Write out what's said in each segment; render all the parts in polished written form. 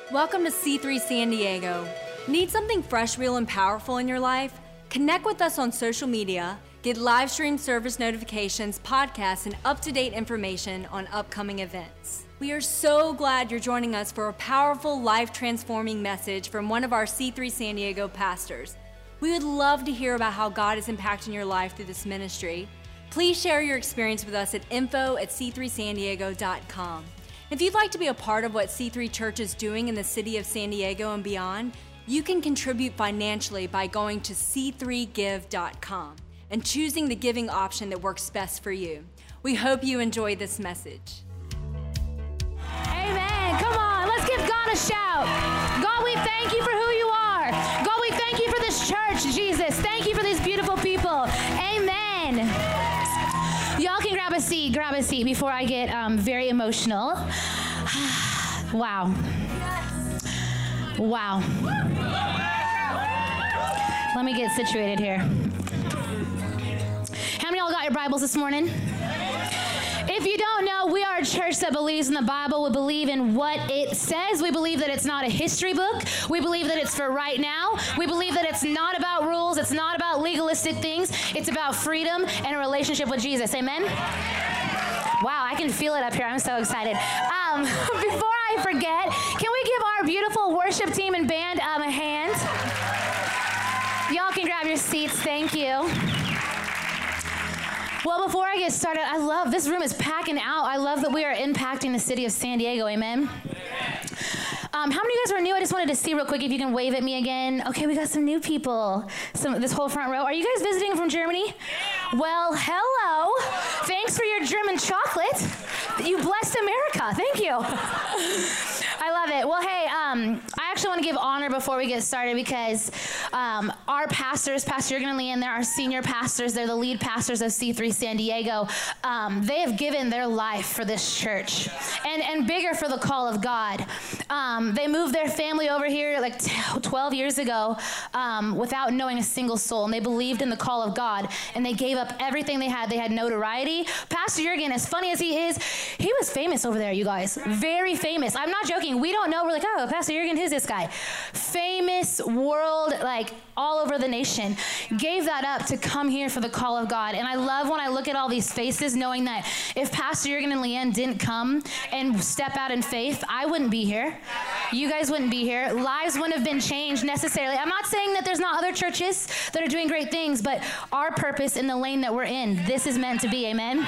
Welcome to C3 San Diego. Need something fresh, real, and powerful in your life? Connect with us on social media, get live stream service notifications, podcasts, and up-to-date information on upcoming events. We are so glad you're joining us for a powerful, life-transforming message from one of our C3 San Diego pastors. We would love to hear about how God is impacting your life through this ministry. Please share your experience with us at info@c3sandiego.com. If you'd like to be a part of what C3 Church is doing in the city of San Diego and beyond, you can contribute financially by going to c3give.com and choosing the giving option that works best for you. We hope you enjoy this message. Amen. Come on, let's give God a shout. God, we thank you for who you are. God, we thank you for this church, Jesus. Thank you for these beautiful people. Amen. Y'all can grab a seat before I get very emotional. Wow. Wow. Let me get situated here. How many of y'all got your Bibles this morning? If you don't know, we are a church that believes in the Bible. We believe in what it says. We believe that it's not a history book. We believe that it's for right now. We believe that it's not about rules. It's not about legalistic things. It's about freedom and a relationship with Jesus. Amen? Wow, I can feel it up here. I'm so excited. Before I forget, can we give our beautiful worship team and band a hand? Y'all can grab your seats. Thank you. Well, before I get started, I love this room is packing out. I love that we are impacting the city of San Diego. Amen. How many of you guys are new? I just wanted to see real quick if you can wave at me again. Okay, we got some new people. This whole front row. Are you guys visiting from Germany? Yeah. Well, hello. Thanks for your German chocolate. You blessed America. Thank you. I love it. Well, hey, I actually want to give honor before we get started because our pastors, Pastor Jurgen and Leanne, they're our senior pastors. They're the lead pastors of C3 San Diego. They have given their life for this church and bigger for the call of God. They moved their family over here like 12 years ago without knowing a single soul, and they believed in the call of God, and they gave up everything they had. They had notoriety. Pastor Jurgen, as funny as he is, he was famous over there, you guys. Very famous. I'm not joking. We don't know. We're like, oh, Pastor Jurgen, who's this guy? Famous world, like all over the nation. Gave that up to come here for the call of God. And I love when I look at all these faces, knowing that if Pastor Jurgen and Leanne didn't come and step out in faith, I wouldn't be here. You guys wouldn't be here. Lives wouldn't have been changed necessarily. I'm not saying that there's not other churches that are doing great things, but our purpose in the lane that we're in, this is meant to be. Amen.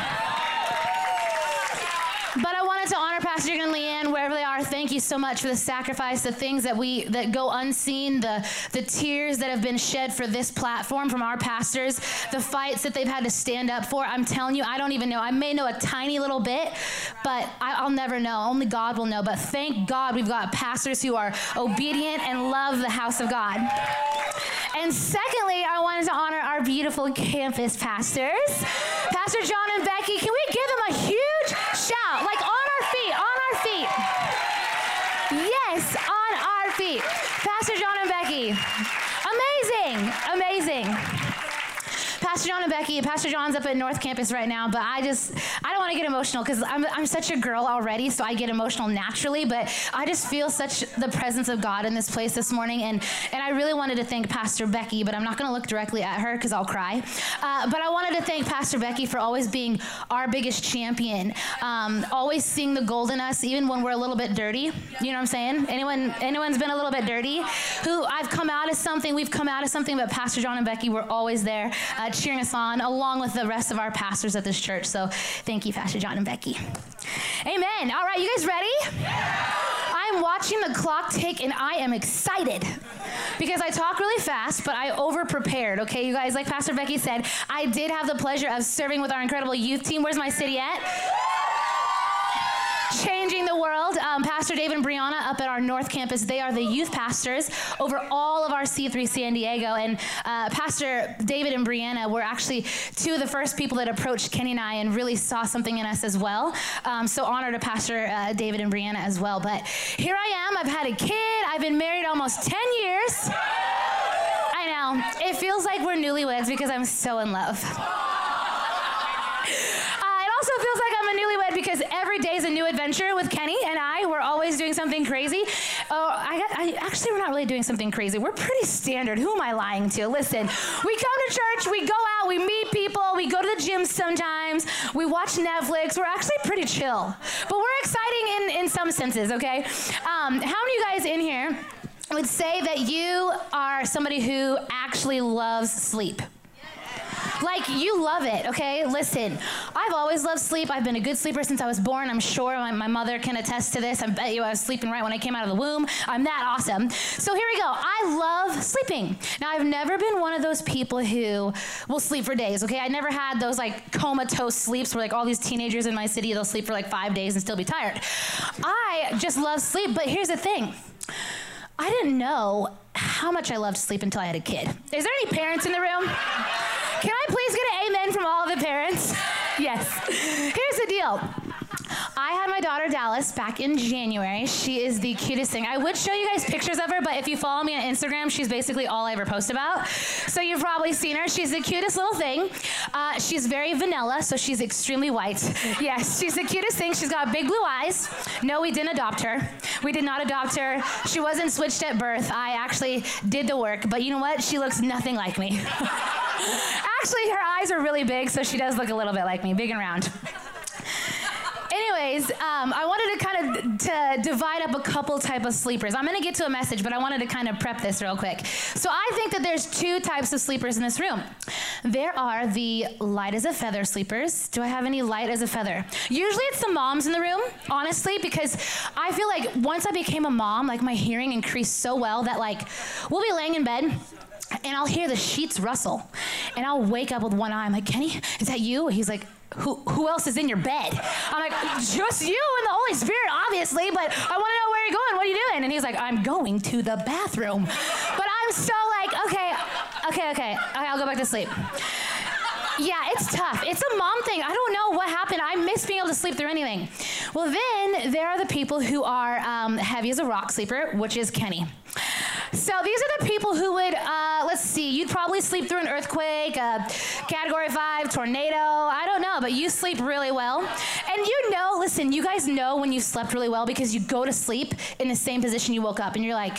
But I wanted to honor Pastor Jurgen and Leanne wherever they are. Thank you so much for the sacrifice, the things that go unseen, the tears that have been shed for this platform from our pastors, the fights that they've had to stand up for. I'm telling you, I don't even know. I may know a tiny little bit, but I'll never know. Only God will know. But thank God we've got pastors who are obedient and love the house of God. And secondly, I wanted to honor our beautiful campus pastors, Pastor John and Becky. Can we give them a huge shout? Like on our feet. Yes, on our feet. Pastor John and Becky. Amazing. Pastor John and Becky, Pastor John's up at North Campus right now, but I don't want to get emotional because I'm such a girl already, so I get emotional naturally, but I just feel such the presence of God in this place this morning, and I really wanted to thank Pastor Becky, but I'm not going to look directly at her because I'll cry, but I wanted to thank Pastor Becky for always being our biggest champion, always seeing the gold in us, even when we're a little bit dirty. You know what I'm saying? Anyone's been a little bit dirty? We've come out of something, but Pastor John and Becky were always there, cheering us on, along with the rest of our pastors at this church. So thank you, Pastor John and Becky. Amen. All right, you guys ready? Yeah. I'm watching the clock tick, and I am excited because I talk really fast, but I over-prepared, okay, you guys? Like Pastor Becky said, I did have the pleasure of serving with our incredible youth team. Where's my city at? Changing the world. Pastor David and Brianna up at our North Campus, they are the youth pastors over all of our C3 San Diego. And Pastor David and Brianna were actually two of the first people that approached Kenny and I and really saw something in us as well. So honor to Pastor David and Brianna as well. But here I am. I've had a kid. I've been married almost 10 years. I know. It feels like we're newlyweds because I'm so in love. It also feels like I'm a newlywed excited because every day is a new adventure with Kenny and I. We're always doing something crazy. Actually, we're not really doing something crazy. We're pretty standard. Who am I lying to? Listen, we come to church, we go out, we meet people, we go to the gym sometimes, we watch Netflix. We're actually pretty chill. But we're exciting in some senses, okay? How many of you guys in here would say that you are somebody who actually loves sleep? Like, you love it, okay? Listen, I've always loved sleep. I've been a good sleeper since I was born. I'm sure my mother can attest to this. I bet you I was sleeping right when I came out of the womb. I'm that awesome. So here we go. I love sleeping. Now, I've never been one of those people who will sleep for days, okay? I never had those, like, comatose sleeps where, like, all these teenagers in my city, they'll sleep for, like, 5 days and still be tired. I just love sleep, but here's the thing. I didn't know how much I loved sleep until I had a kid. Is there any parents in the room? Can I please get an amen from all of the parents? Yes. Here's the deal. I had my daughter Dallas back in January. She is the cutest thing. I would show you guys pictures of her, but if you follow me on Instagram, she's basically all I ever post about. So you've probably seen her. She's the cutest little thing. She's very vanilla, so she's extremely white. Yes, she's the cutest thing. She's got big blue eyes. No, we didn't adopt her. We did not adopt her. She wasn't switched at birth. I actually did the work, but you know what? She looks nothing like me. Actually, her eyes are really big, so she does look a little bit like me, big and round. Anyways, I wanted to kind of divide up a couple type of sleepers. I'm going to get to a message, but I wanted to kind of prep this real quick. So I think that there's two types of sleepers in this room. There are the light as a feather sleepers. Do I have any light as a feather? Usually it's the moms in the room, honestly, because I feel like once I became a mom, like my hearing increased so well that like we'll be laying in bed and I'll hear the sheets rustle and I'll wake up with one eye. I'm like, Kenny, is that you? He's like, who else is in your bed? I'm like, just you and the Holy Spirit, obviously, but I want to know where you're going. What are you doing? And he's like, I'm going to the bathroom. But I'm so like, okay, I'll go back to sleep. Yeah, it's tough. It's a mom thing. I don't know what happened. I miss being able to sleep through anything. Well, then there are the people who are heavy as a rock sleeper, which is Kenny. So these are the people who would, let's see, you'd probably sleep through an earthquake, a Category 5 tornado, I don't know, but you sleep really well. And you know, listen, you guys know when you slept really well because you go to sleep in the same position you woke up and you're like,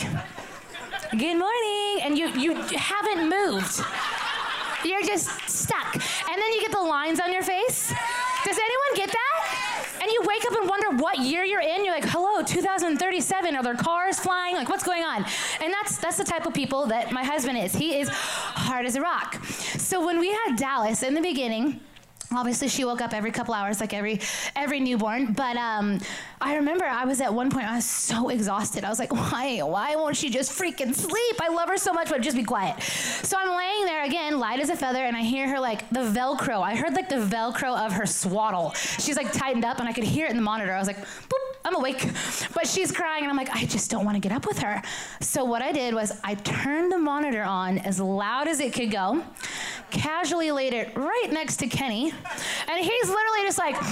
good morning, and you haven't moved. You're just stuck. And then you get the lines on your face. Does anyone get that? And you wake up and wonder what year you're in. You're like, hello, 2037. Are there cars flying? Like, what's going on? And that's the type of people that my husband is. He is hard as a rock. So when we had Dallas in the beginning, obviously she woke up every couple hours like every newborn. But I remember I was at one point, I was so exhausted. I was like, why won't she just freaking sleep? I love her so much, but just be quiet. So I'm laying there again, light as a feather, and I hear her like the Velcro. I heard like the Velcro of her swaddle. She's like tightened up and I could hear it in the monitor. I was like, boop, I'm awake. But she's crying and I'm like, I just don't want to get up with her. So what I did was I turned the monitor on as loud as it could go, casually laid it right next to Kenny, and he's literally just like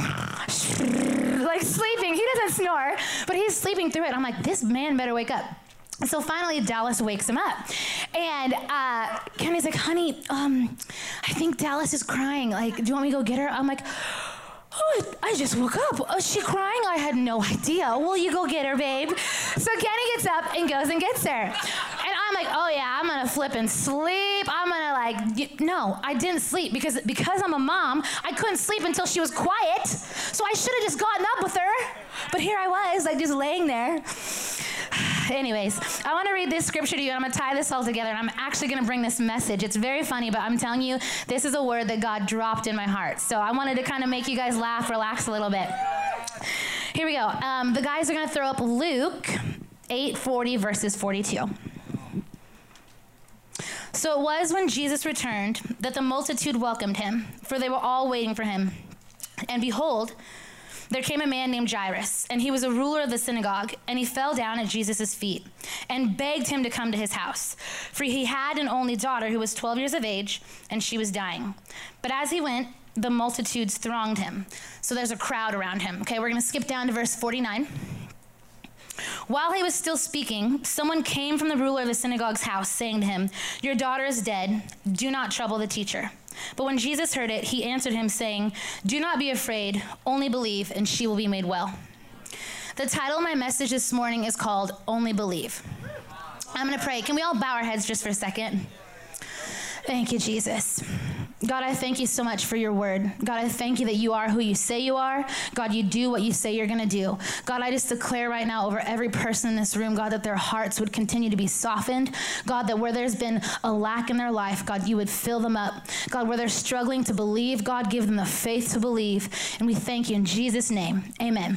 sleeping. He doesn't snore, but he's sleeping through it. I'm like, this man better wake up. So finally, Dallas wakes him up. And Kenny's like, honey, I think Dallas is crying. Like, do you want me to go get her? I'm like, oh, I just woke up. Is she crying? I had no idea. Well, you go get her, babe. So Kenny gets up and goes and gets her. And I'm like, oh yeah, I'm gonna flip and sleep. I'm gonna like, no, I didn't sleep because I'm a mom, I couldn't sleep until she was quiet. So I should have just gotten up with her. But here I was, like just laying there. Anyways, I want to read this scripture to you, and I'm going to tie this all together, and I'm actually going to bring this message. It's very funny, but I'm telling you, this is a word that God dropped in my heart. So I wanted to kind of make you guys laugh, relax a little bit. Here we go. The guys are going to throw up Luke 8:40 verses 42. So it was when Jesus returned that the multitude welcomed him, for they were all waiting for him. And behold, there came a man named Jairus, and he was a ruler of the synagogue, and he fell down at Jesus' feet and begged him to come to his house, for he had an only daughter who was 12 years of age, and she was dying. But as he went, the multitudes thronged him. So there's a crowd around him. Okay, we're going to skip down to verse 49. While he was still speaking, someone came from the ruler of the synagogue's house, saying to him, your daughter is dead. Do not trouble the teacher. But when Jesus heard it, he answered him, saying, "Do not be afraid, only believe, and she will be made well." The title of my message this morning is called Only Believe. I'm going to pray. Can we all bow our heads just for a second? Thank you, Jesus. God, I thank you so much for your word. God, I thank you that you are who you say you are. God, you do what you say you're going to do. God, I just declare right now over every person in this room, God, that their hearts would continue to be softened. God, that where there's been a lack in their life, God, you would fill them up. God, where they're struggling to believe, God, give them the faith to believe. And we thank you in Jesus' name. Amen.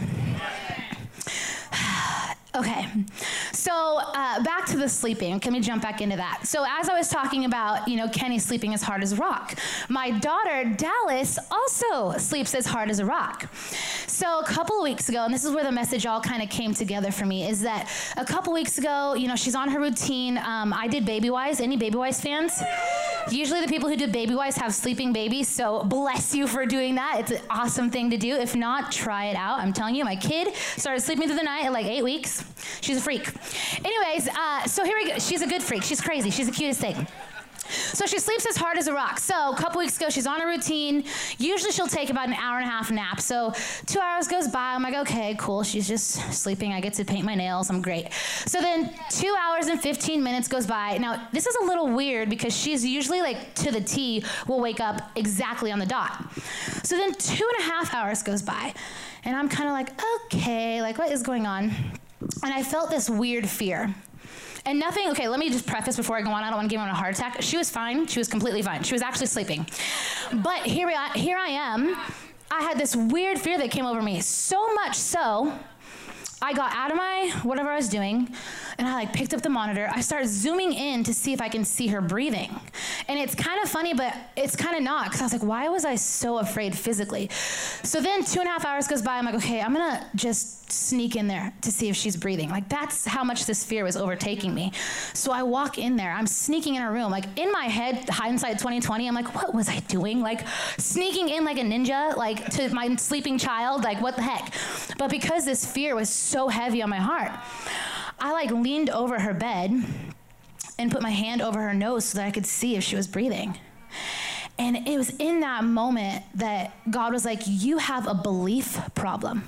Okay, so back to the sleeping. Can we jump back into that? So as I was talking about, Kenny sleeping as hard as a rock, my daughter, Dallas, also sleeps as hard as a rock. So a couple of weeks ago, and this is where the message all kind of came together for me, is that a couple weeks ago, she's on her routine. I did Babywise. Any Babywise fans? Usually the people who do Babywise have sleeping babies, so bless you for doing that. It's an awesome thing to do. If not, try it out. I'm telling you, my kid started sleeping through the night at like 8 weeks. She's a freak. Anyways, so here we go. She's a good freak. She's crazy. She's the cutest thing. So she sleeps as hard as a rock. So a couple weeks ago, she's on a routine. Usually she'll take about an hour and a half nap. So 2 hours goes by. I'm like, okay, cool. She's just sleeping. I get to paint my nails. I'm great. So then 2 hours and 15 minutes goes by. Now, this is a little weird because she's usually like to the T will wake up exactly on the dot. So then 2.5 hours goes by. And I'm kind of like, okay, like what is going on? And I felt this weird fear. And nothing, okay, let me just preface before I go on. I don't want to give her a heart attack. She was fine. She was completely fine. She was actually sleeping. But here I am. I had this weird fear that came over me. So much so, I got out of my whatever I was doing, and I picked up the monitor. I started zooming in to see if I can see her breathing. And it's kind of funny, but it's kind of not, because I was like, why was I so afraid physically? So then 2.5 hours goes by. I'm like, okay, I'm going to just sneak in there to see if she's breathing. That's how much this fear was overtaking me. So I walk in there. I'm sneaking in her room. In my head, hindsight 2020, I'm like, what was I doing? Sneaking in like a ninja, to my sleeping child. What the heck? But because this fear was so heavy on my heart, I leaned over her bed and put my hand over her nose so that I could see if she was breathing. And it was in that moment that God was like, you have a belief problem.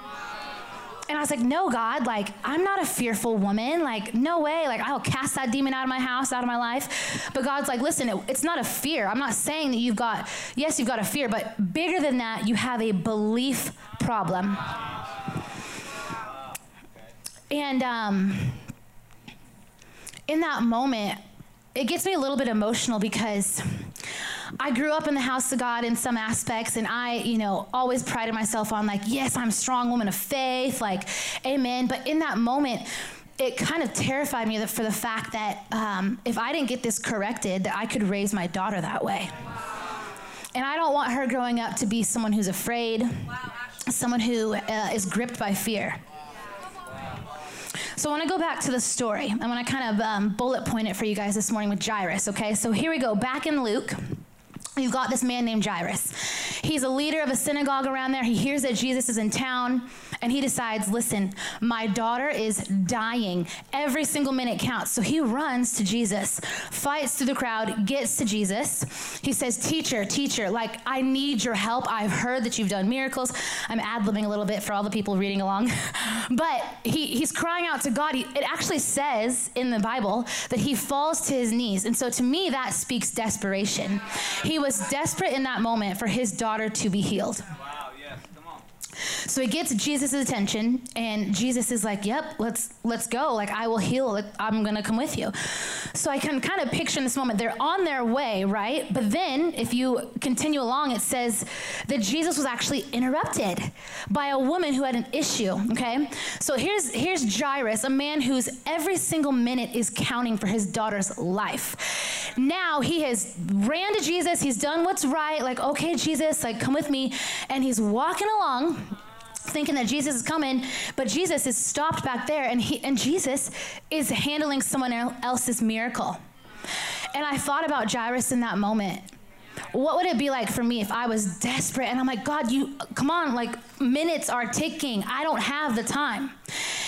And I was like, no, God, I'm not a fearful woman. No way. I'll cast that demon out of my house, out of my life. But God's like, listen, it's not a fear. I'm not saying that you've got a fear, but bigger than that, you have a belief problem. And in that moment, it gets me a little bit emotional because I grew up in the house of God in some aspects, and I, always prided myself on yes, I'm a strong woman of faith, amen. But in that moment, it kind of terrified me for the fact that if I didn't get this corrected, that I could raise my daughter that way. And I don't want her growing up to be someone who's afraid, someone who is gripped by fear. So I want to go back to the story. I want to kind of bullet point it for you guys this morning with Jairus, okay? So here we go. Back in Luke, you've got this man named Jairus. He's a leader of a synagogue around there. He hears that Jesus is in town, and he decides, listen, my daughter is dying. Every single minute counts. So he runs to Jesus, fights through the crowd, gets to Jesus. He says, teacher, I need your help. I've heard that you've done miracles. I'm ad-libbing a little bit for all the people reading along. But he's crying out to God. It actually says in the Bible that he falls to his knees. And so to me, that speaks desperation. He was desperate in that moment for his daughter to be healed. Wow, yes, come on. So he gets Jesus' attention, and Jesus is like, yep, let's go. I will heal. I'm going to come with you. So I can kind of picture in this moment, they're on their way, right? But then if you continue along, it says that Jesus was actually interrupted by a woman who had an issue, okay? So here's Jairus, a man whose every single minute is counting for his daughter's life. Now he has ran to Jesus. He's done what's right. Okay, Jesus, come with me. And he's walking along, thinking that Jesus is coming, but Jesus is stopped back there, and Jesus is handling someone else's miracle. And I thought about Jairus in that moment. What would it be like for me if I was desperate and I'm like, God, come on, minutes are ticking. I don't have the time.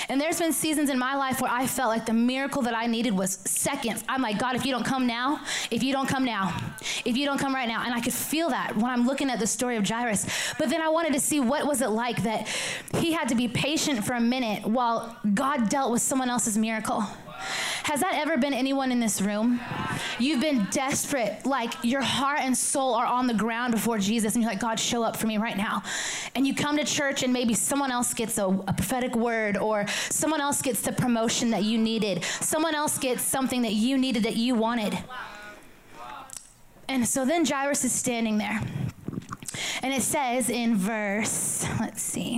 And there's been seasons in my life where I felt like the miracle that I needed was seconds. I'm like, God, if you don't come now, if you don't come now, if you don't come right now. And I could feel that when I'm looking at the story of Jairus. But then I wanted to see what was it like that he had to be patient for a minute while God dealt with someone else's miracle. Has that ever been anyone in this room? You've been desperate, like your heart and soul are on the ground before Jesus, and you're like, God, show up for me right now. And you come to church and maybe someone else gets a prophetic word, or someone else gets the promotion that you needed. Someone else gets something that you needed, that you wanted. And so then Jairus is standing there. And it says in verse, let's see.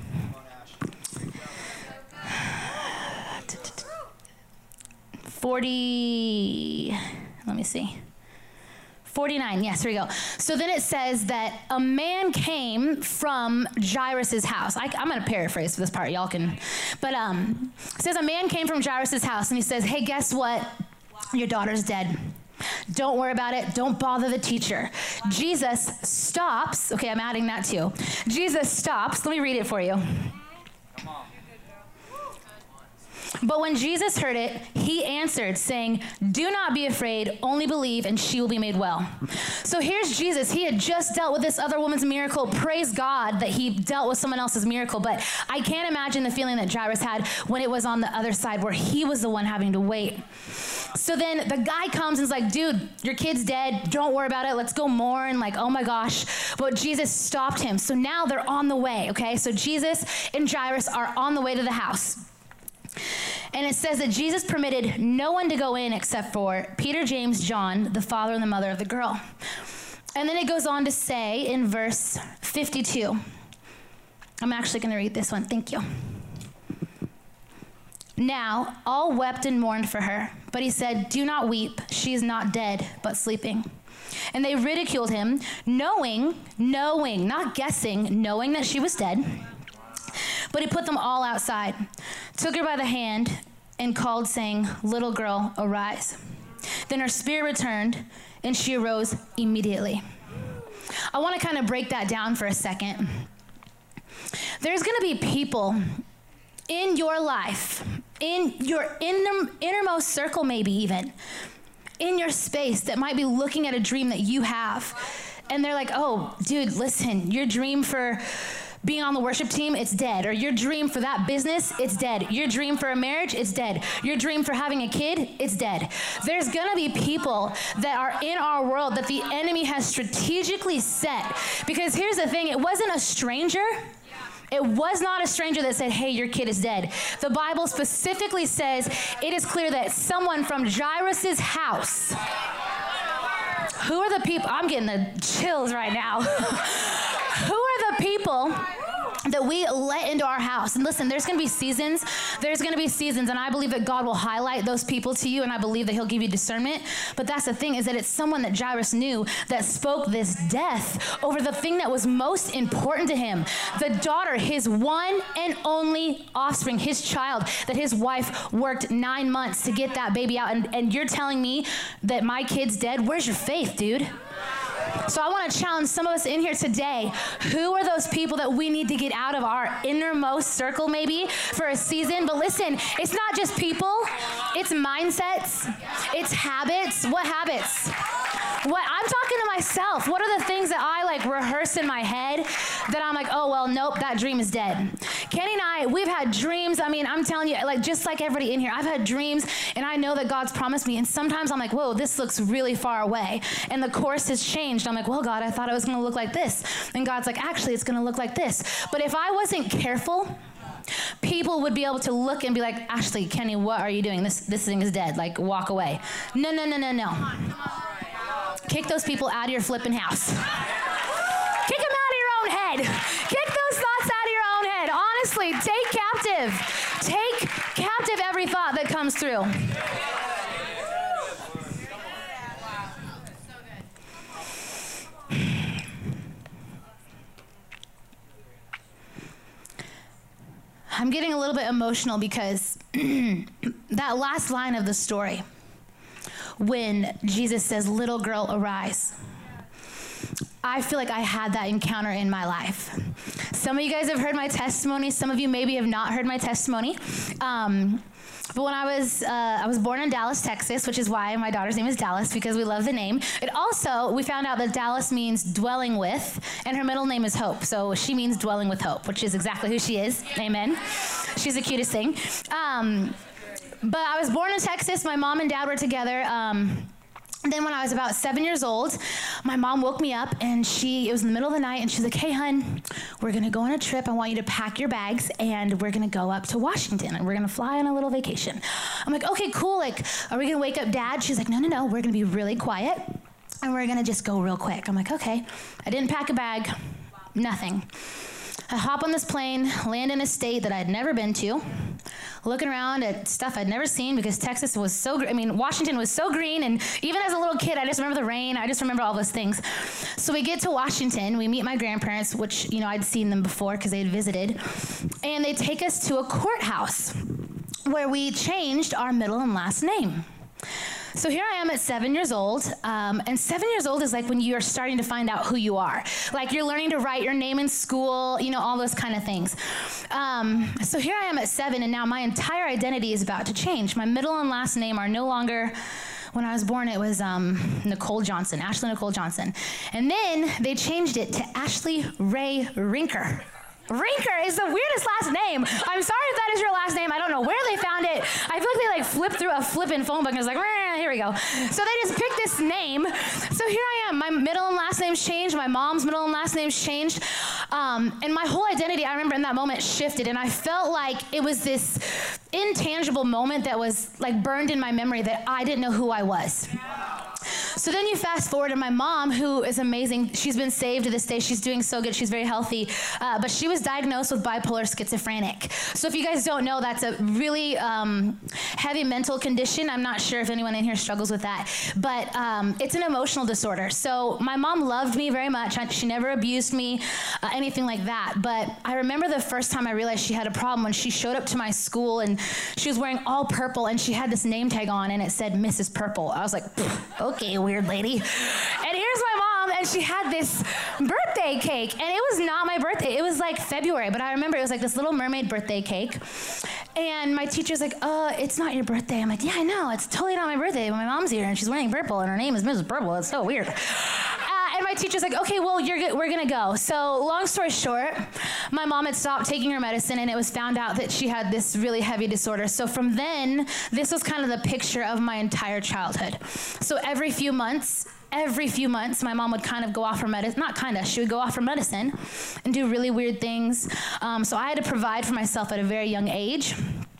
49, yes, here we go. So then it says that a man came from Jairus' house. I'm going to paraphrase for this part, y'all can. But it says a man came from Jairus' house, and he says, hey, guess what? Your daughter's dead. Don't worry about it. Don't bother the teacher. Jesus stops. Okay, I'm adding that too. Jesus stops. Let me read it for you. Come on. But when Jesus heard it, he answered, saying, do not be afraid, only believe, and she will be made well. So here's Jesus. He had just dealt with this other woman's miracle. Praise God that he dealt with someone else's miracle. But I can't imagine the feeling that Jairus had when it was on the other side, where he was the one having to wait. So then the guy comes and is like, dude, your kid's dead. Don't worry about it. Let's go mourn. Like, oh my gosh. But Jesus stopped him. So now they're on the way, okay? So Jesus and Jairus are on the way to the house. And it says that Jesus permitted no one to go in except for Peter, James, John, the father and the mother of the girl. And then it goes on to say in verse 52, I'm actually going to read this one. Thank you. Now, all wept and mourned for her, but he said, do not weep. She is not dead, but sleeping. And they ridiculed him, knowing, not guessing, knowing that she was dead. But he put them all outside, took her by the hand, and called, saying, little girl, arise. Then her spirit returned, and she arose immediately. I want to kind of break that down for a second. There's going to be people in your life, in your innermost circle maybe even, in your space that might be looking at a dream that you have. And they're like, oh, dude, listen, your dream for being on the worship team, it's dead. Or your dream for that business, it's dead. Your dream for a marriage, it's dead. Your dream for having a kid, it's dead. There's gonna be people that are in our world that the enemy has strategically set. Because here's the thing, it wasn't a stranger. It was not a stranger that said, hey, your kid is dead. The Bible specifically says it is clear that someone from Jairus' house. Who are the people? I'm getting the chills right now. Who are the people that we let into our house? And listen, there's going to be seasons. And I believe that God will highlight those people to you, and I believe that he'll give you discernment. But that's the thing, is that it's someone that Jairus knew that spoke this death over the thing that was most important to him. The daughter, his one and only offspring, his child, that his wife worked 9 months to get that baby out. And you're telling me that my kid's dead? Where's your faith, dude? So I want to challenge some of us in here today. Who are those people that we need to get out of our innermost circle maybe for a season? But listen, it's not just people. It's mindsets. It's habits. What habits? What I'm talking to myself. What are the things that I like rehearse in my head that I'm like, oh, well, nope, that dream is dead. Kenny and I, we've had dreams. I mean, I'm telling you, like just like everybody in here, I've had dreams and I know that God's promised me. And sometimes I'm like, whoa, this looks really far away. And the course has changed. I'm like, well, God, I thought it was going to look like this. And God's like, actually, it's going to look like this. But if I wasn't careful, people would be able to look and be like, Ashley, Kenny, what are you doing? This thing is dead. Like, walk away. No. Kick those people out of your flipping house. Kick them out of your own head. Kick those thoughts out of your own head. Honestly, take captive every thought that comes through. I'm getting a little bit emotional because that last line of the story, when Jesus says, little girl, arise. I feel like I had that encounter in my life. Some of you guys have heard my testimony. Some of you maybe have not heard my testimony. But when I was born in Dallas, Texas, which is why my daughter's name is Dallas, because we love the name. It also, we found out that Dallas means dwelling with, and her middle name is Hope. So she means dwelling with Hope, which is exactly who she is. Amen. She's the cutest thing. But I was born in Texas. My mom and dad were together. Then when I was about 7 years old, my mom woke me up, and it was in the middle of the night, and she's like, hey, hun, we're going to go on a trip. I want you to pack your bags, and we're going to go up to Washington, and we're going to fly on a little vacation. I'm like, okay, cool. Like, are we going to wake up Dad? She's like, no, we're going to be really quiet, and we're going to just go real quick. I'm like, okay. I didn't pack a bag, nothing. I hop on this plane, land in a state that I'd never been to, looking around at stuff I'd never seen because Texas was Washington was so green, and even as a little kid, I just remember the rain, I just remember all those things. So we get to Washington, we meet my grandparents, which, I'd seen them before because they had visited, and they take us to a courthouse where we changed our middle and last name. So here I am at 7 years old, and 7 years old is like when you're starting to find out who you are. Like you're learning to write your name in school, all those kind of things. So here I am at 7, and now my entire identity is about to change. My middle and last name are no longer, when I was born, it was Nicole Johnson, Ashley Nicole Johnson. And then they changed it to Ashley Ray Rinker. Rinker is the weirdest last name. I'm sorry if that is your last name. I don't know where they found it. I feel like they flipped through a flippin' phone book and was like, here we go. So they just picked this name. So here I am. My middle and last name's changed. My mom's middle and last name's changed. And my whole identity, I remember in that moment, shifted. And I felt like it was this intangible moment that was like burned in my memory that I didn't know who I was. So then you fast forward, and my mom, who is amazing, she's been saved to this day. She's doing so good. She's very healthy. But she was diagnosed with bipolar schizophrenic. So if you guys don't know, that's a really heavy mental condition. I'm not sure if anyone in here struggles with that. But it's an emotional disorder. So my mom loved me very much. She never abused me, anything like that. But I remember the first time I realized she had a problem when she showed up to my school, and she was wearing all purple, and she had this name tag on, and it said Mrs. Purple. I was like, okay, weird lady. And here's my mom, and she had this birthday cake, and it was not my birthday. It was like February, but I remember it was like this Little Mermaid birthday cake. And my teacher's like, it's not your birthday. I'm like, yeah, I know. It's totally not my birthday. But my mom's here, and she's wearing purple, and her name is Mrs. Purple. It's so weird. And my teacher's like, okay, well, we're going to go. So long story short, my mom had stopped taking her medicine, and it was found out that she had this really heavy disorder. So from then, this was kind of the picture of my entire childhood. So every few months, my mom would kind of go off her medicine, she would go off her medicine and do really weird things. So I had to provide for myself at a very young age.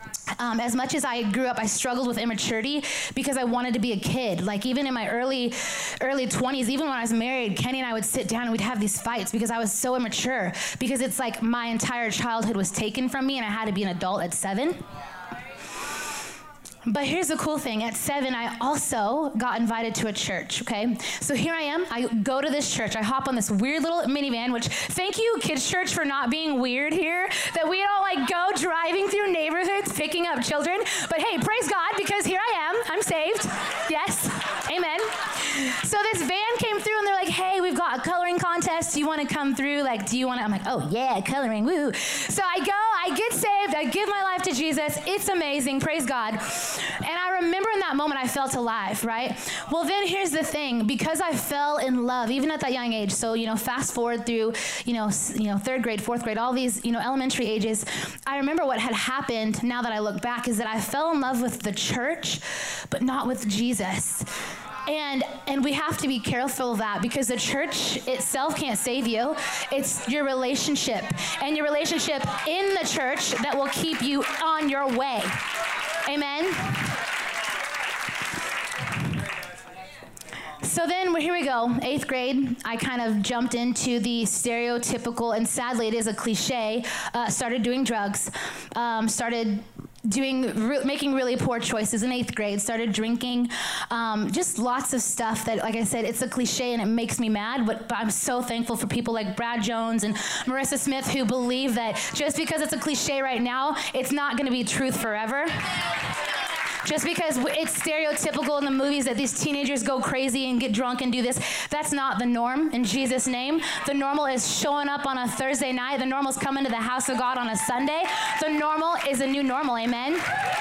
As much as I grew up, I struggled with immaturity because I wanted to be a kid. Like even in my early 20s, even when I was married, Kenny and I would sit down and we'd have these fights because I was so immature, because it's like my entire childhood was taken from me and I had to be an adult at 7. But here's the cool thing. At 7, I also got invited to a church, okay? So here I am. I go to this church. I hop on this weird little minivan, which thank you, Kids Church, for not being weird here, that we don't like go driving through neighborhoods picking up children. But hey, praise God, because here I am. I'm saved. Yes. Amen. So this van came through, and they're like, hey, we've got a coloring contest. Do you want to come through? Like, do you want to? I'm like, oh, yeah, coloring, woo. So I go, I get saved. I give my life to Jesus. It's amazing. Praise God. And I remember in that moment I felt alive, right? Well, then here's the thing. Because I fell in love, even at that young age, so, fast forward through, 3rd grade, 4th grade, all these, elementary ages, I remember what had happened now that I look back is that I fell in love with the church, but not with Jesus. And we have to be careful of that, because the church itself can't save you. It's your relationship and your relationship in the church that will keep you on your way. Amen. So then here we go, 8th grade, I kind of jumped into the stereotypical, and sadly it is a cliche, started doing drugs, started making really poor choices in 8th grade, started drinking, just lots of stuff that, like I said, it's a cliche and it makes me mad, but I'm so thankful for people like Brad Jones and Marissa Smith who believe that just because it's a cliche right now, it's not going to be truth forever. Just because it's stereotypical in the movies that these teenagers go crazy and get drunk and do this, that's not the norm in Jesus' name. The normal is showing up on a Thursday night. The normal is coming to the house of God on a Sunday. The normal is a new normal, amen?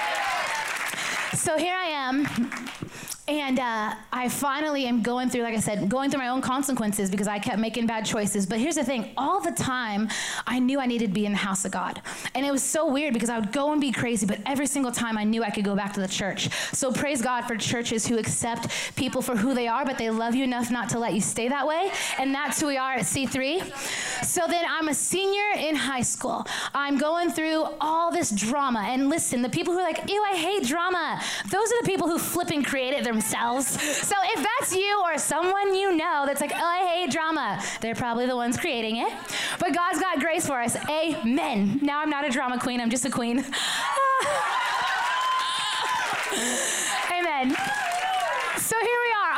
So here I am. And I finally am going through, like I said, going through my own consequences because I kept making bad choices. But here's the thing. All the time, I knew I needed to be in the house of God. And it was so weird because I would go and be crazy, but every single time I knew I could go back to the church. So praise God for churches who accept people for who they are, but they love you enough not to let you stay that way. And that's who we are at C3. So then I'm a senior in high school. I'm going through all this drama. And listen, the people who are like, ew, I hate drama. Those are the people who flipping create it themselves. So if that's you or someone you know that's like, oh, I hate drama, they're probably the ones creating it. But God's got grace for us. Amen. Now I'm not a drama queen. I'm just a queen. Amen. So here we are.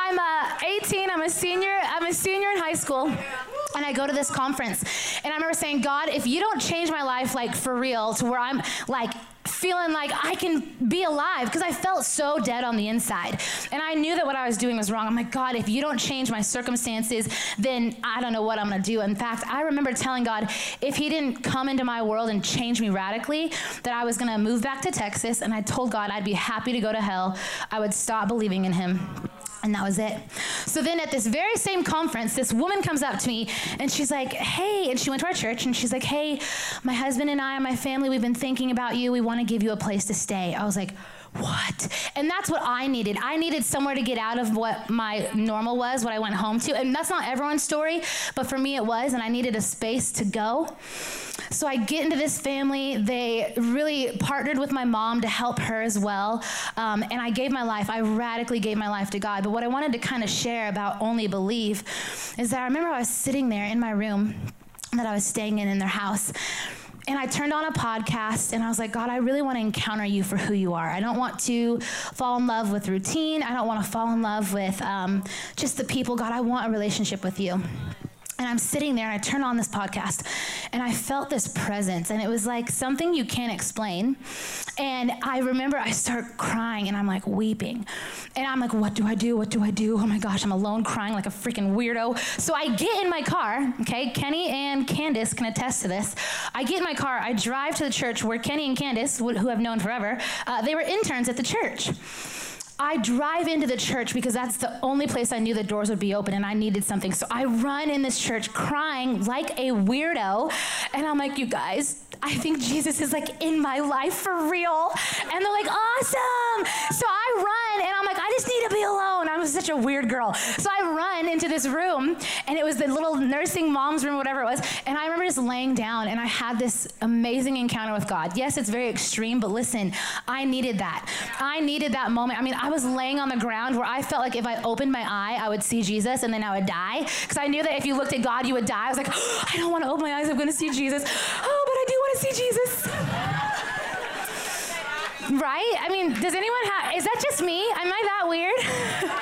I'm 18. I'm a senior in high school. And I go to this conference. And I remember saying, God, if you don't change my life, like, for real, to where I'm, like, feeling like I can be alive, because I felt so dead on the inside. And I knew that what I was doing was wrong. I'm like, God, if you don't change my circumstances, then I don't know what I'm going to do. In fact, I remember telling God, if he didn't come into my world and change me radically, that I was going to move back to Texas. And I told God I'd be happy to go to hell. I would stop believing in him. And that was it. So then at this very same conference, this woman comes up to me and she's like, hey, and she went to our church and she's like, hey, my husband and I and my family, we've been thinking about you. We want to give you a place to stay. I was like, what? And that's what I needed. I needed somewhere to get out of what my normal was, what I went home to. And that's not everyone's story, but for me it was, and I needed a space to go. So I get into this family. They really partnered with my mom to help her as well. And I radically gave my life to God. But what I wanted to kind of share about Only Believe is that I remember I was sitting there in my room that I was staying in their house. And I turned on a podcast and I was like, God, I really want to encounter you for who you are. I don't want to fall in love with routine. I don't want to fall in love with just the people. God, I want a relationship with you. And I'm sitting there and I turn on this podcast and I felt this presence and it was like something you can't explain. And I remember I start crying and I'm like weeping. And I'm like, what do I do? What do I do? Oh my gosh, I'm alone crying like a freaking weirdo. So I get in my car, okay? Kenny and Candace can attest to this. I get in my car, I drive to the church where Kenny and Candace, who I've known forever, they were interns at the church. I drive into the church because that's the only place I knew the doors would be open and I needed something. So I run in this church crying like a weirdo. And I'm like, you guys, I think Jesus is like in my life for real. And they're like, awesome. So I run and I'm like, I just need to be alone. I was such a weird girl. So I run into this room and it was the little nursing mom's room, whatever it was. And I remember just laying down and I had this amazing encounter with God. Yes, it's very extreme, but listen, I needed that. I needed that moment. I mean, I was laying on the ground where I felt like if I opened my eye, I would see Jesus and then I would die. Because I knew that if you looked at God, you would die. I was like, oh, I don't want to open my eyes. I'm going to see Jesus. Oh, but I do want to see Jesus. Right? I mean, does anyone is that just me? Am I that weird?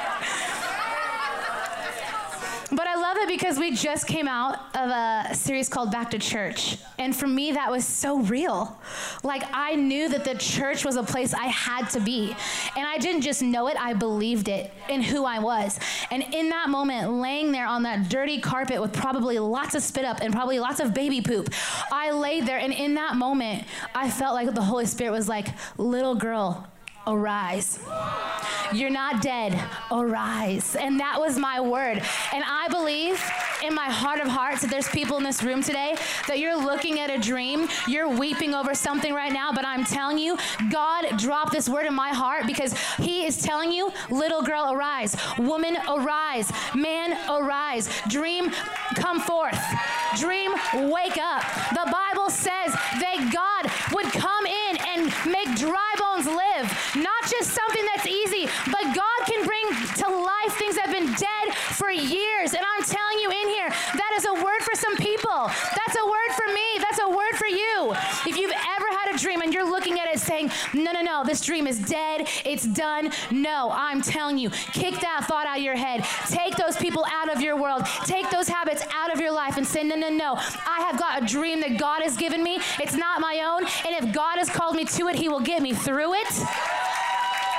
But I love it because we just came out of a series called Back to Church. And for me, that was so real. Like, I knew that the church was a place I had to be. And I didn't just know it, I believed it in who I was. And in that moment, laying there on that dirty carpet with probably lots of spit up and probably lots of baby poop, I laid there. And in that moment, I felt like the Holy Spirit was like, little girl, arise. You're not dead. Arise. And that was my word. And I believe in my heart of hearts that there's people in this room today that you're looking at a dream, you're weeping over something right now, but I'm telling you, God dropped this word in my heart because he is telling you, little girl, arise. Woman, arise. Man, arise. Dream, come forth. Dream, wake up. The Bible says that God would come in and make dry bones live. Not just something that's easy, but God can bring to life things that have been dead for years. And I'm telling you in here, that is a word for some people. That's a word for me. That's a word for you. If you've ever had a dream and you're looking at it saying, no, this dream is dead. It's done. No, I'm telling you, kick that thought out of your head. Take those people out of your world. Take those habits out of your life and say, no. I have got a dream that God has given me. It's not my own. And if God has called me to it, he will get me through it.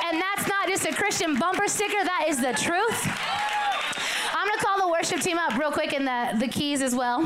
And that's not just a Christian bumper sticker, that is the truth. I'm gonna call the worship team up real quick and the keys as well.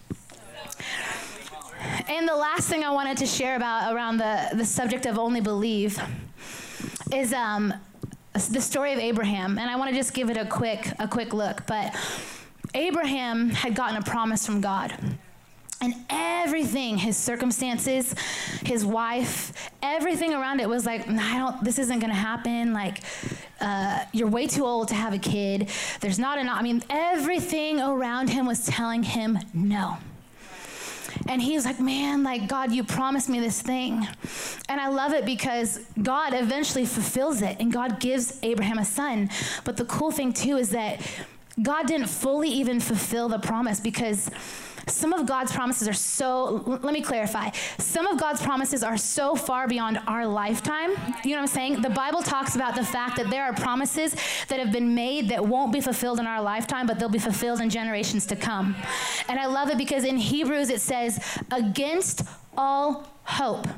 And the last thing I wanted to share about around the subject of only believe is the story of Abraham. And I want to just give it a quick look. But Abraham had gotten a promise from God. And everything, his circumstances, his wife, everything around it was like, this isn't going to happen. Like, you're way too old to have a kid. There's not enough. I mean, everything around him was telling him no. And he was like, man, like, God, you promised me this thing. And I love it because God eventually fulfills it, and God gives Abraham a son. But the cool thing, too, is that God didn't fully even fulfill the promise, because some of God's promises are so, let me clarify. Some of God's promises are so far beyond our lifetime. You know what I'm saying? The Bible talks about the fact that there are promises that have been made that won't be fulfilled in our lifetime, but they'll be fulfilled in generations to come. And I love it because in Hebrews it says, against all hope.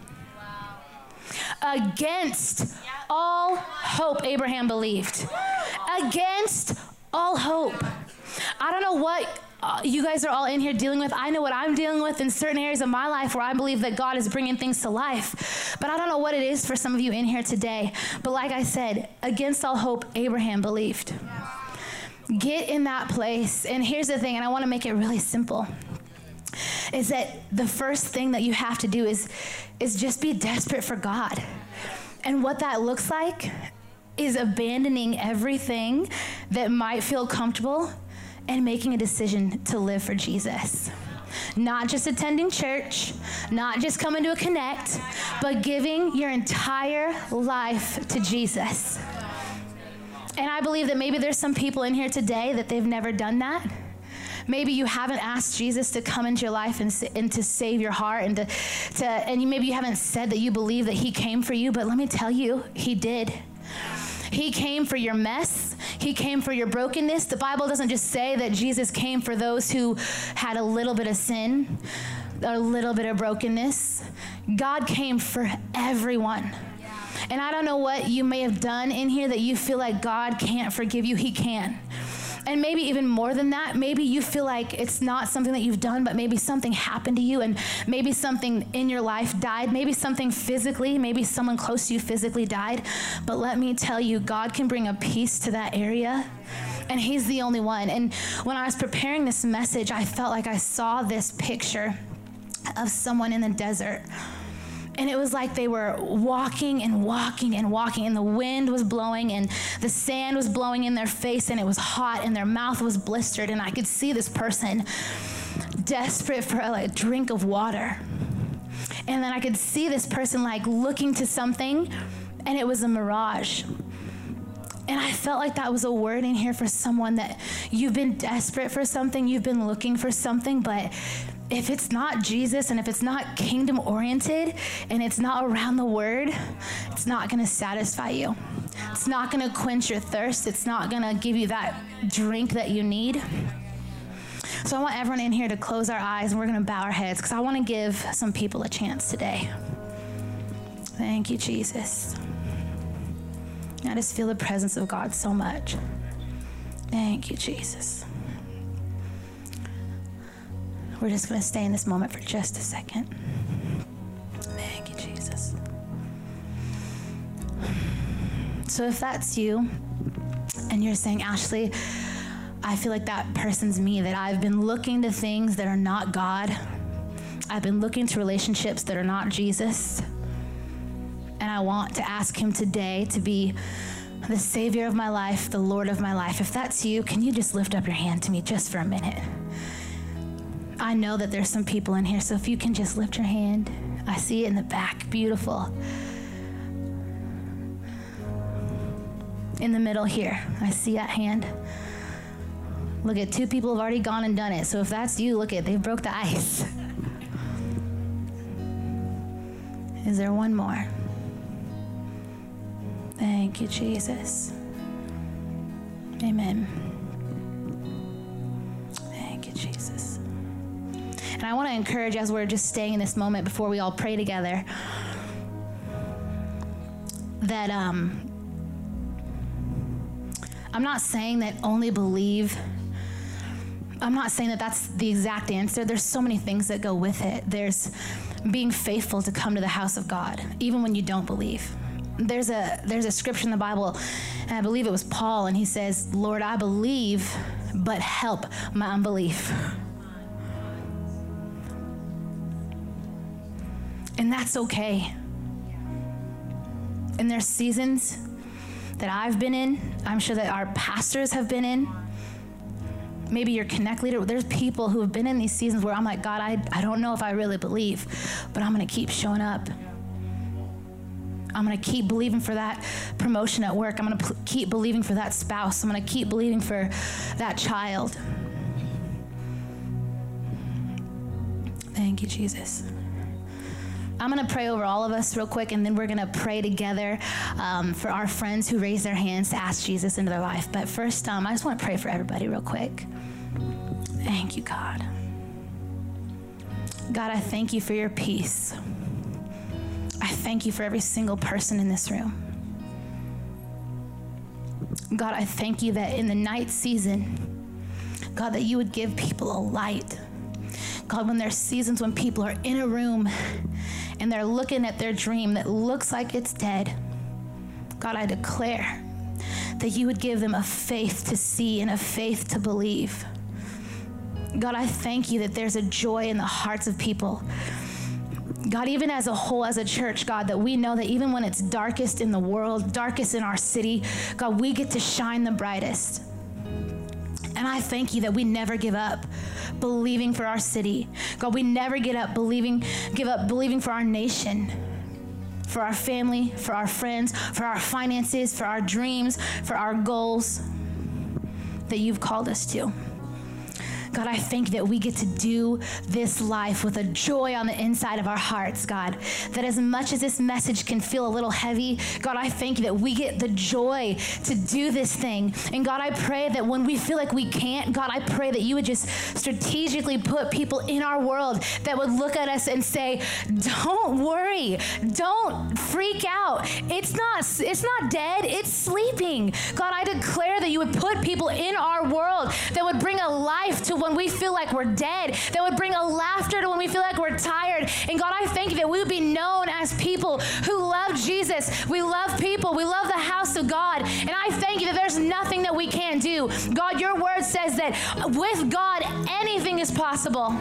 Against all hope, Abraham believed. Against all hope. I don't know what you guys are all in here dealing with. I know what I'm dealing with in certain areas of my life where I believe that God is bringing things to life. But I don't know what it is for some of you in here today. But like I said, against all hope, Abraham believed. Get in that place. And here's the thing, and I want to make it really simple, is that the first thing that you have to do is just be desperate for God. And what that looks like is abandoning everything that might feel comfortable and making a decision to live for Jesus. Not just attending church, not just coming to a connect, but giving your entire life to Jesus. And I believe that maybe there's some people in here today that they've never done that. Maybe you haven't asked Jesus to come into your life and to save your heart, and maybe you haven't said that you believe that he came for you, but let me tell you, he did. He came for your mess. He came for your brokenness. The Bible doesn't just say that Jesus came for those who had a little bit of sin, a little bit of brokenness. God came for everyone. And I don't know what you may have done in here that you feel like God can't forgive you. He can. And maybe even more than that, maybe you feel like it's not something that you've done, but maybe something happened to you, and maybe something in your life died, maybe something physically, maybe someone close to you physically died. But let me tell you, God can bring a peace to that area, and he's the only one. And when I was preparing this message, I felt like I saw this picture of someone in the desert. And it was like they were walking and walking and walking, and the wind was blowing and the sand was blowing in their face, and it was hot and their mouth was blistered, and I could see this person desperate for a drink of water. And then I could see this person looking to something, and it was a mirage. And I felt like that was a word in here for someone that you've been desperate for something, you've been looking for something, but if it's not Jesus and if it's not kingdom oriented and it's not around the word, it's not going to satisfy you. It's not going to quench your thirst. It's not going to give you that drink that you need. So I want everyone in here to close our eyes, and we're going to bow our heads because I want to give some people a chance today. Thank you, Jesus. I just feel the presence of God so much. Thank you, Jesus. We're just going to stay in this moment for just a second. Thank you, Jesus. So if that's you, and you're saying, Ashley, I feel like that person's me, that I've been looking to things that are not God. I've been looking to relationships that are not Jesus. And I want to ask him today to be the Savior of my life, the Lord of my life. If that's you, can you just lift up your hand to me just for a minute? I know that there's some people in here, so if you can just lift your hand. I see it in the back. Beautiful. In the middle here, I see that hand. Look at 2 people have already gone and done it. So if that's you, look at, they broke the ice. Is there one more? Thank you, Jesus. Amen. Thank you, Jesus. And I want to encourage, as we're just staying in this moment before we all pray together, that I'm not saying that only believe. I'm not saying that that's the exact answer. There's so many things that go with it. There's being faithful to come to the house of God, even when you don't believe. There's a scripture in the Bible, and I believe it was Paul, and he says, Lord, I believe, but help my unbelief. And that's okay. And there's seasons that I've been in, I'm sure that our pastors have been in, maybe your Connect leader, there's people who have been in these seasons where I'm like, God, I don't know if I really believe, but I'm gonna keep showing up. I'm gonna keep believing for that promotion at work. I'm gonna keep believing for that spouse. I'm gonna keep believing for that child. Thank you, Jesus. I'm gonna pray over all of us real quick, and then we're gonna pray together for our friends who raise their hands to ask Jesus into their life. But first, I just wanna pray for everybody real quick. Thank you, God. God, I thank you for your peace. I thank you for every single person in this room. God, I thank you that in the night season, God, that you would give people a light. God, when there's seasons when people are in a room and they're looking at their dream that looks like it's dead, God, I declare that you would give them a faith to see and a faith to believe. God, I thank you that there's a joy in the hearts of people. God, even as a whole, as a church, God, that we know that even when it's darkest in the world, darkest in our city, God, we get to shine the brightest. And I thank you that we never give up believing for our city. God, we never give up believing for our nation, for our family, for our friends, for our finances, for our dreams, for our goals that you've called us to. God, I thank that we get to do this life with a joy on the inside of our hearts, God, that as much as this message can feel a little heavy, God, I thank you that we get the joy to do this thing. And God, I pray that when we feel like we can't, God, I pray that you would just strategically put people in our world that would look at us and say, don't worry, don't freak out. It's not dead, it's sleeping. God, I declare that you would put people in our world that would bring a life to when we feel like we're dead, that would bring a laughter to when we feel like we're tired. And God, I thank you that we would be known as people who love Jesus. We love people. We love the house of God. And I thank you that there's nothing that we can't do. God, your word says that with God, anything is possible.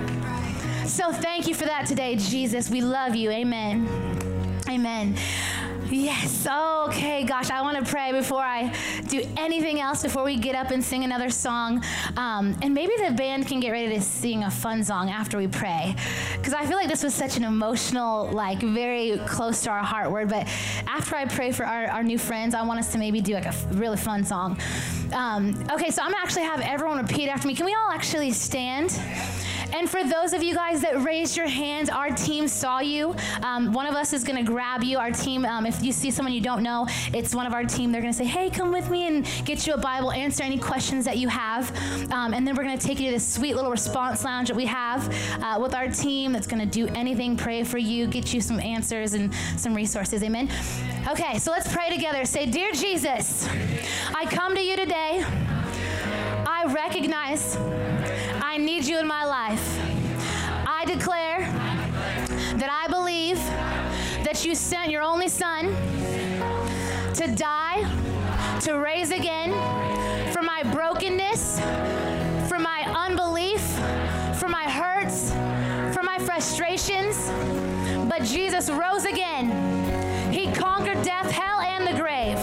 So thank you for that today, Jesus. We love you. Amen. Amen. Yes. Okay, gosh, I want to pray before I do anything else, before we get up and sing another song. And maybe the band can get ready to sing a fun song after we pray. Because I feel like this was such an emotional, like very close to our heart word. But after I pray for our new friends, I want us to maybe do like a really fun song. Okay, so I'm going to actually have everyone repeat after me. Can we all actually stand? And for those of you guys that raised your hands, our team saw you. One of us is going to grab you. Our team, if you see someone you don't know, it's one of our team. They're going to say, hey, come with me and get you a Bible, answer any questions that you have. And then we're going to take you to this sweet little response lounge that we have with our team that's going to do anything, pray for you, get you some answers and some resources. Amen? Okay, so let's pray together. Say, Dear Jesus, I come to you today. I recognize I need you in my life. I declare that I believe that you sent your only son to die, to raise again for my brokenness, for my unbelief, for my hurts, for my frustrations. But Jesus rose again. He conquered death, hell, and the grave.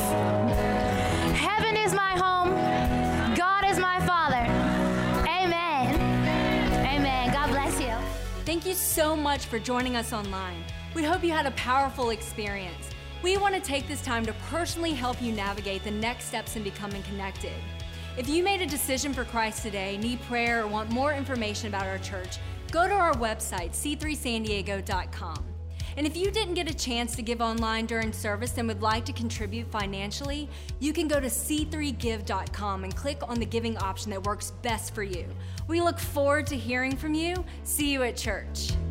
Heaven is my home. God is my Father. Amen. Amen. God bless you. Thank you so much for joining us online. We hope you had a powerful experience. We want to take this time to personally help you navigate the next steps in becoming connected. If you made a decision for Christ today, need prayer, or want more information about our church, go to our website, c3sandiego.com. And if you didn't get a chance to give online during service and would like to contribute financially, you can go to c3give.com and click on the giving option that works best for you. We look forward to hearing from you. See you at church.